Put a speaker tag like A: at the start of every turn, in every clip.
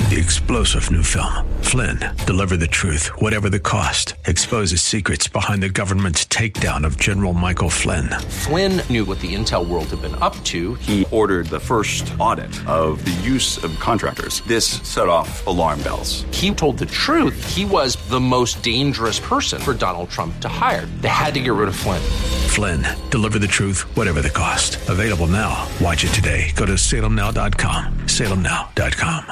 A: The explosive new film, Flynn, deliver the truth, whatever the cost, exposes secrets behind the government's takedown of General Michael Flynn.
B: Flynn knew what the intel world had been up to.
C: He ordered the first audit of the use of contractors. This set off alarm bells.
B: He told the truth. He was the most dangerous person for Donald Trump to hire. They had to get rid of Flynn.
A: Flynn, deliver the truth, whatever the cost. Available now. Watch it today. Go to salemnow.com. salemnow.com.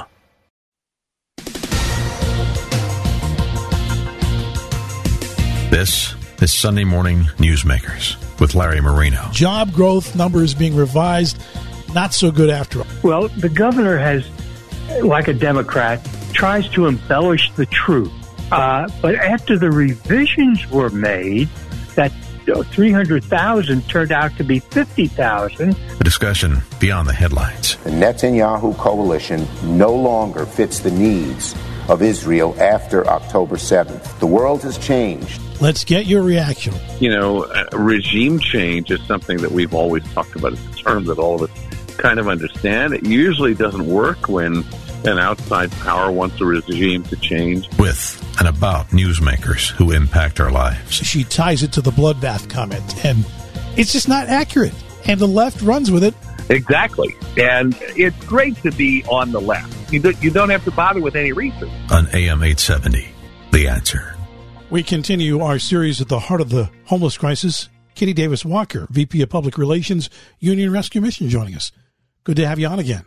D: This is Sunday Morning Newsmakers with Larry Marino.
E: Job growth numbers being revised, not so good after all.
F: Well, the governor has, like a Democrat, tries to embellish the truth. But after the revisions were made, that 300,000 turned out to be 50,000.
D: A discussion beyond the headlines.
G: The Netanyahu coalition no longer fits the needs of Israel after October 7th. The world has changed.
E: Let's get your reaction.
H: You know, regime change is something that we've always talked about. It's a term that all of us kind of understand. It usually doesn't work when an outside power wants a regime to change.
D: With and about newsmakers who impact our lives.
E: She ties it to the bloodbath comment, and it's just not accurate. And the left runs with it.
H: Exactly. And it's great to be on the left. You don't have to bother with any research.
D: On AM 870, The Answer.
E: We continue our series at the heart of the homeless crisis. Kitty Davis Walker, VP of Public Relations, Union Rescue Mission, joining us. Good to have you on again.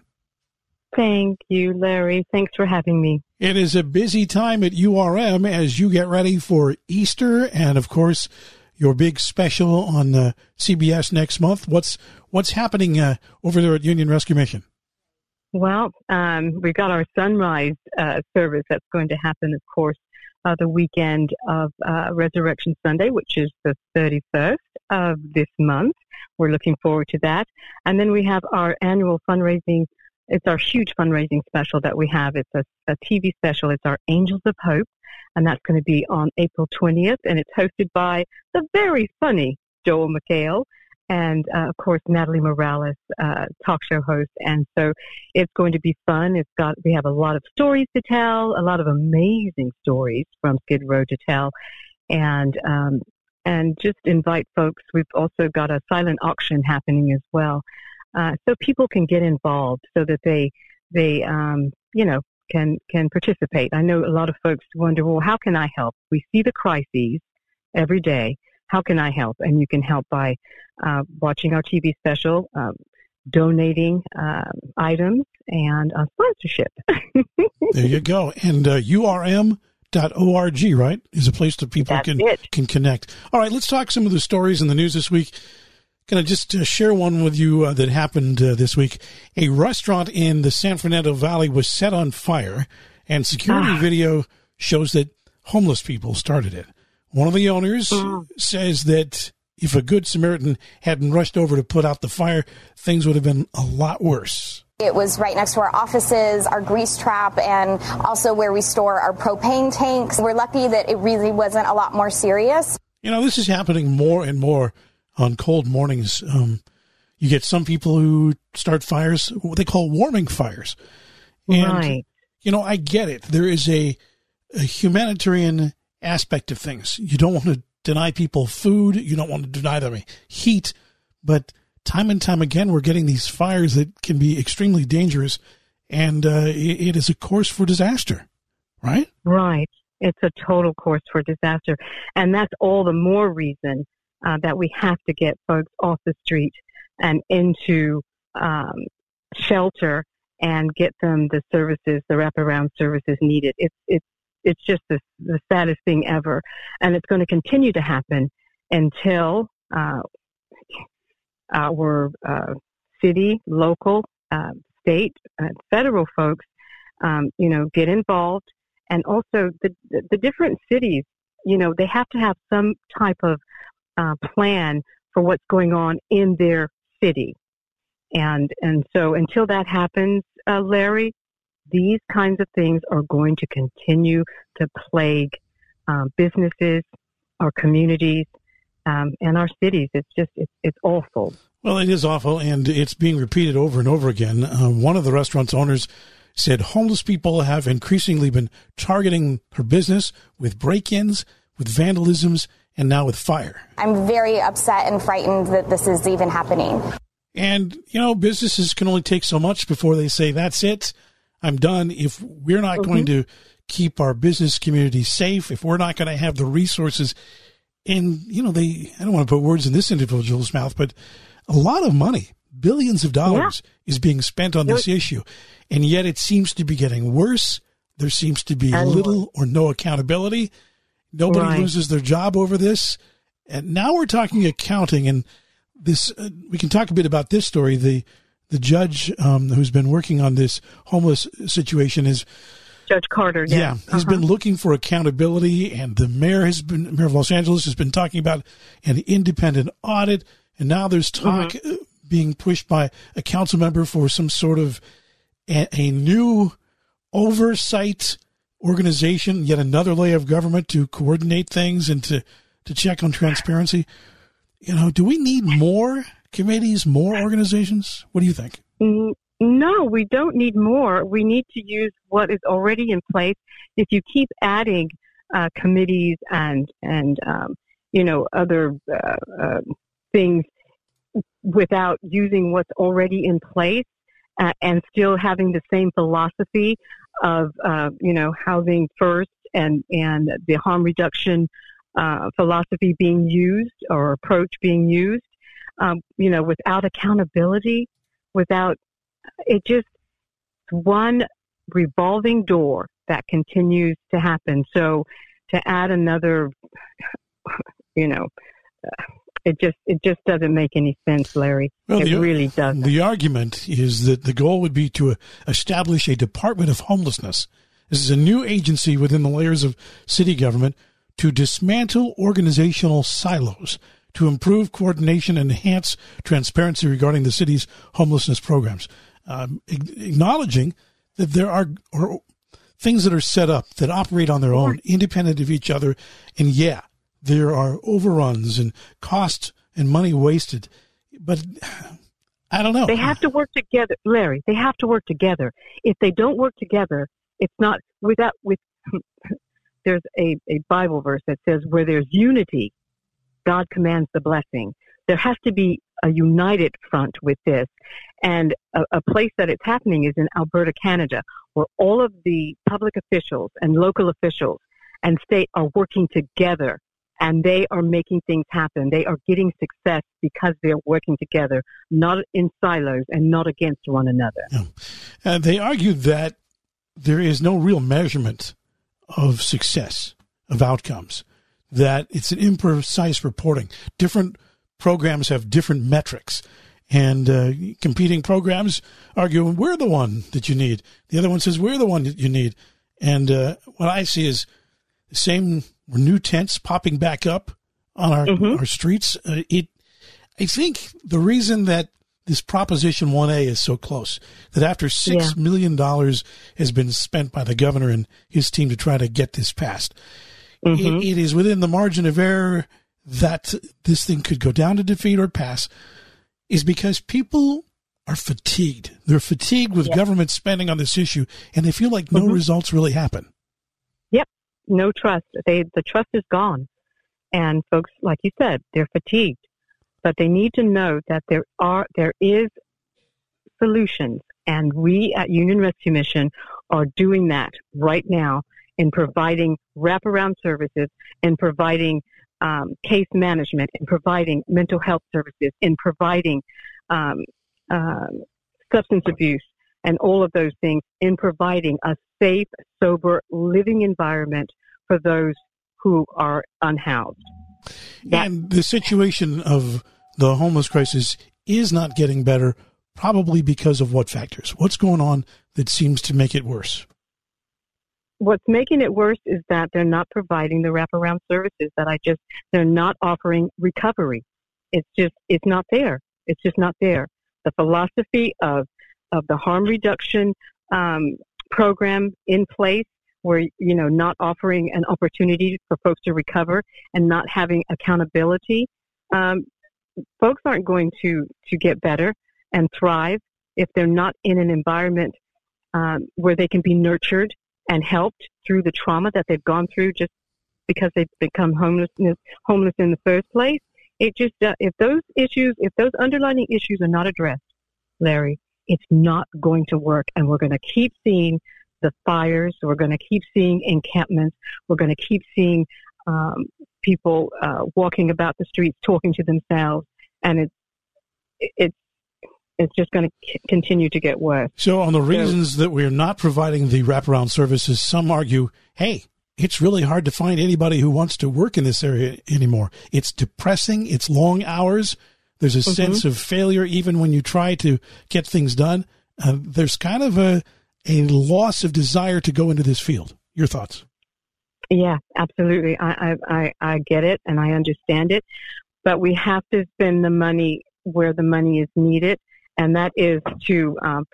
I: Thank you, Larry. Thanks for having me.
E: It is a busy time at URM as you get ready for Easter and, of course, your big special on CBS next month. What's happening over there at Union Rescue Mission?
I: Well, we've got our sunrise service that's going to happen, of course, the weekend of Resurrection Sunday, which is the 31st of this month. We're looking forward to that. And then we have our annual fundraising. It's our huge fundraising special that we have. It's a TV special. It's our Angels of Hope, and that's going to be on April 20th, and it's hosted by the very funny Joel McHale and, of course, Natalie Morales, talk show host. And so it's going to be fun. We have a lot of stories to tell, a lot of amazing stories from Skid Row to tell, and just invite folks. We've also got a silent auction happening as well. So people can get involved so that they can participate. I know a lot of folks wonder, well, how can I help? We see the crises every day. How can I help? And you can help by watching our TV special, donating items, and sponsorship.
E: There you go. And urm.org, right, is a place that people can connect. All right, let's talk some of the stories in the news this week. Going to just share one with you that happened this week. A restaurant in the San Fernando Valley was set on fire, and security video shows that homeless people started it. One of the owners says that if a good Samaritan hadn't rushed over to put out the fire, things would have been a lot worse.
J: It was right next to our offices, our grease trap, and also where we store our propane tanks. We're lucky that it really wasn't a lot more serious. You know,
E: this is happening more and more on cold mornings. You get some people who start fires, what they call warming fires. And,
I: right.
E: You know, I get it. There is a humanitarian aspect of things. You don't want to deny people food. You don't want to deny them heat. But time and time again, we're getting these fires that can be extremely dangerous. And it is a course for disaster, right?
I: Right. It's a total course for disaster. And that's all the more reason that we have to get folks off the street and into shelter and get them the services, the wraparound services needed. It's just the saddest thing ever. And it's going to continue to happen until our city, local, state, federal folks, get involved. And also the different cities, they have to have some type of plan for what's going on in their city. And so until that happens, Larry, these kinds of things are going to continue to plague businesses, our communities, and our cities. It's awful.
E: Well, it is awful, and it's being repeated over and over again. One of the restaurant's owners said homeless people have increasingly been targeting her business with break-ins, with vandalisms, and now with fire.
J: I'm very upset and frightened that this is even happening.
E: And, businesses can only take so much before they say, that's it, I'm done. If we're not going to keep our business community safe, if we're not going to have the resources, and, I don't want to put words in this individual's mouth, but a lot of money, billions of dollars is being spent on this issue. And yet it seems to be getting worse. There seems to be little or no accountability. Nobody loses their job over this. And now we're talking accounting, and this, we can talk a bit about this story. The judge who's been working on this homeless situation is
I: Judge Carter.
E: Yeah, he's been looking for accountability, and the mayor of Los Angeles has been talking about an independent audit, and now there's talk being pushed by a council member for some sort of a new oversight organization, yet another layer of government to coordinate things and to check on transparency. Do we need more committees, more organizations? What do you think?
I: No, we don't need more. We need to use what is already in place. If you keep adding committees and other things without using what's already in place and still having the same philosophy of housing first and the harm reduction philosophy being used or approach being used, without accountability, without it, just one revolving door that continues to happen. So to add another, it just doesn't make any sense, Larry. Well, it really doesn't.
E: The argument is that the goal would be to establish a Department of Homelessness. This is a new agency within the layers of city government to dismantle organizational silos, to improve coordination and enhance transparency regarding the city's homelessness programs. Acknowledging that there are things that are set up that operate on their own, independent of each other. And there are overruns and cost and money wasted. But I don't know.
I: They have to work together, Larry. They have to work together. If they don't work together, it's not there's a Bible verse that says where there's unity, God commands the blessing. There has to be a united front with this. And a place that it's happening is in Alberta, Canada, where all of the public officials and local officials and state are working together, and they are making things happen. They are getting success because they're working together, not in silos and not against one another.
E: Yeah. They argue that there is no real measurement of success, of outcomes, that it's an imprecise reporting. Different programs have different metrics, and competing programs argue, we're the one that you need. The other one says, we're the one that you need. And what I see is the same new tents popping back up on our streets. I think the reason that this Proposition 1A is so close, that after $6 million has been spent by the governor and his team to try to get this passed, it is within the margin of error that this thing could go down to defeat or pass, is because people are fatigued. They're fatigued with government spending on this issue, and they feel like no results really happen.
I: Yep. No trust. The trust is gone. And folks, like you said, they're fatigued. But they need to know that there is solutions, and we at Union Rescue Mission are doing that right now in providing wraparound services, in providing case management, in providing mental health services, in providing substance abuse, and all of those things, in providing a safe, sober living environment for those who are unhoused.
E: And the situation of the homeless crisis is not getting better, probably because of what factors? What's going on that seems to make it worse?
I: What's making it worse is that they're not providing the wraparound services they're not offering recovery. It's not there. It's just not there. The philosophy of the harm reduction program in place, where, not offering an opportunity for folks to recover and not having accountability, folks aren't going to get better and thrive if they're not in an environment where they can be nurtured and helped through the trauma that they've gone through just because they've become homeless in the first place. It just, if those underlying issues are not addressed, Larry, it's not going to work. And we're going to keep seeing the fires. We're going to keep seeing encampments. We're going to keep seeing people walking about the streets, talking to themselves. And it's just going to continue to get worse.
E: So on the reasons that we're not providing the wraparound services, some argue, hey, it's really hard to find anybody who wants to work in this area anymore. It's depressing. It's long hours. There's a sense of failure even when you try to get things done. There's kind of a loss of desire to go into this field. Your thoughts?
I: Yeah, absolutely. I get it and I understand it, but we have to spend the money where the money is needed, and that is to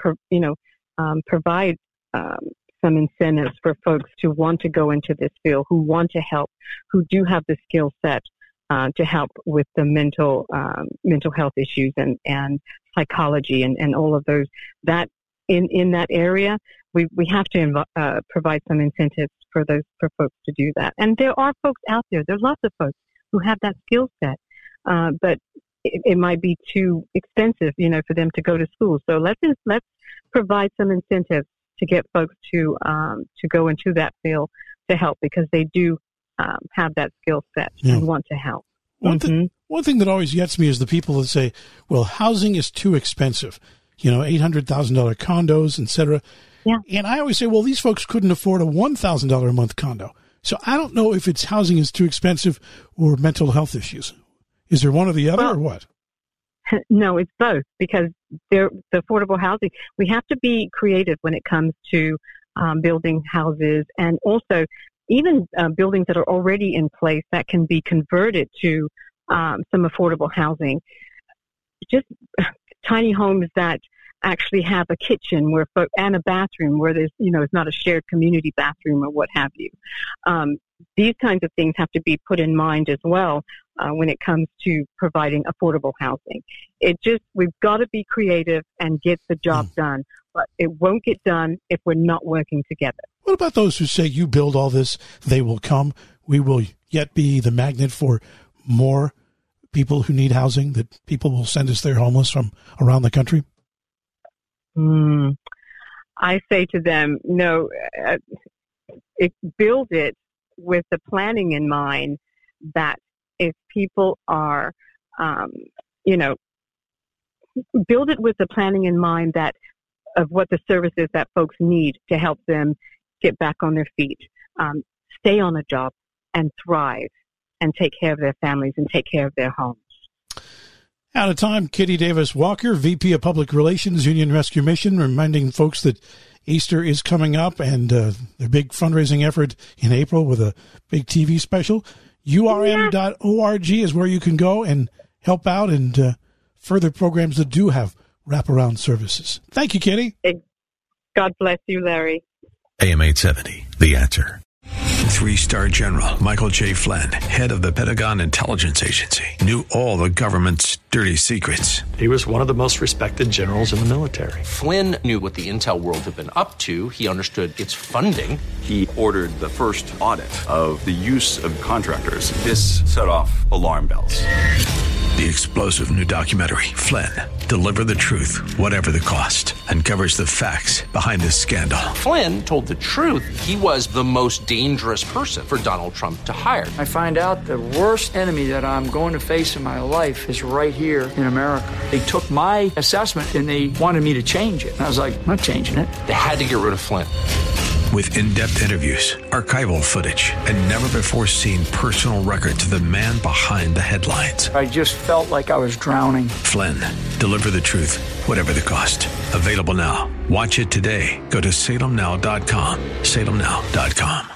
I: provide some incentives for folks to want to go into this field, who want to help, who do have the skill set to help with the mental health issues and psychology and all of those. That in that area, we have to provide some incentives for folks to do that. And there are folks out there. There's lots of folks who have that skill set, but it might be too expensive, for them to go to school. So let's provide some incentives to get folks to go into that field to help, because they do have that skill set and want to help.
E: One thing that always gets me is the people that say, well, housing is too expensive, $800,000 condos, etc.
I: Yeah.
E: And I always say, well, these folks couldn't afford a $1,000 a month condo. So I don't know if it's housing is too expensive or mental health issues. Is there one or the other, or what?
I: No, it's both, because the affordable housing, we have to be creative when it comes to building houses, and also even buildings that are already in place that can be converted to some affordable housing. Just tiny homes that actually have a kitchen and a bathroom where there's, it's not a shared community bathroom or what have you. These kinds of things have to be put in mind as well when it comes to providing affordable housing. We've got to be creative and get the job done, but it won't get done if we're not working together.
E: What about those who say, you build all this, they will come, we will yet be the magnet for more people who need housing, that people will send us their homeless from around the country?
I: I say to them, no, build it with the planning in mind that if people are, build it with the planning in mind that of what the services that folks need to help them get back on their feet, stay on a job and thrive and take care of their families and take care of their homes.
E: Out of time, Kitty Davis Walker, VP of Public Relations, Union Rescue Mission, reminding folks that Easter is coming up and their big fundraising effort in April with a big TV special. URM.org is where you can go and help out and further programs that do have wraparound services. Thank you, Kitty.
I: God bless you, Larry.
D: AM 870, The Answer.
A: 3-star General Michael J. Flynn, head of the Pentagon Intelligence Agency, knew all the government's dirty secrets.
K: He was one of the most respected generals in the military.
B: Flynn knew what the intel world had been up to. He understood its funding.
C: He ordered the first audit of the use of contractors. This set off alarm bells.
A: The explosive new documentary, Flynn, Deliver the Truth, Whatever the Cost, uncovers the facts behind this scandal.
B: Flynn told the truth. He was the most dangerous person for Donald Trump to hire.
L: I find out the worst enemy that I'm going to face in my life is right here in America. They took my assessment and they wanted me to change it. And I was like, I'm not changing it.
B: They had to get rid of Flynn.
A: With in-depth interviews, archival footage, and never-before-seen personal records of the man behind the headlines.
L: I just felt like I was drowning.
A: Flynn, Deliver the Truth, Whatever the Cost. Available now. Watch it today. Go to salemnow.com. salemnow.com.